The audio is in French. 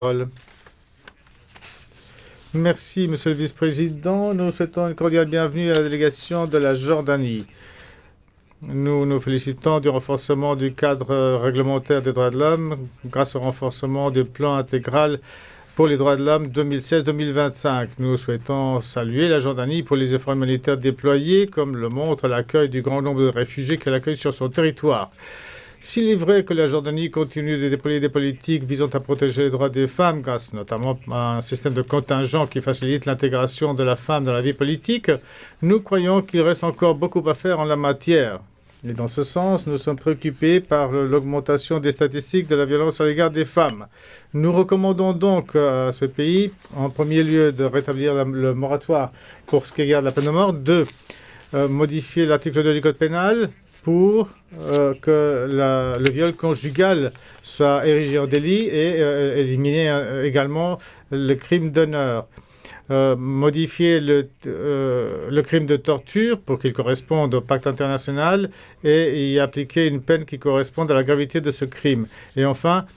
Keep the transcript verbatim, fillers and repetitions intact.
parole. Merci, Monsieur le Vice-président. Nous souhaitons une cordiale bienvenue à la délégation de la Jordanie. Nous nous félicitons du renforcement du cadre réglementaire des droits de l'homme grâce au renforcement du plan intégral pour les droits de l'homme deux mille seize deux mille vingt-cinq. Nous souhaitons saluer la Jordanie pour les efforts humanitaires déployés, comme le montre l'accueil du grand nombre de réfugiés qu'elle accueille sur son territoire. S'il est vrai que la Jordanie continue de déployer des politiques visant à protéger les droits des femmes, grâce notamment à un système de contingent qui facilite l'intégration de la femme dans la vie politique, nous croyons qu'il reste encore beaucoup à faire en la matière. Et dans ce sens, nous sommes préoccupés par l'augmentation des statistiques de la violence à l'égard des femmes. Nous recommandons donc à ce pays, en premier lieu, de rétablir la, le moratoire pour ce qui regarde la peine de mort, de euh, modifier l'article deux du Code pénal, pour euh, que la, le viol conjugal soit érigé en délit et euh, éliminer euh, également le crime d'honneur. Euh, modifier le, euh, le crime de torture pour qu'il corresponde au pacte international et y appliquer une peine qui corresponde à la gravité de ce crime. Et enfin,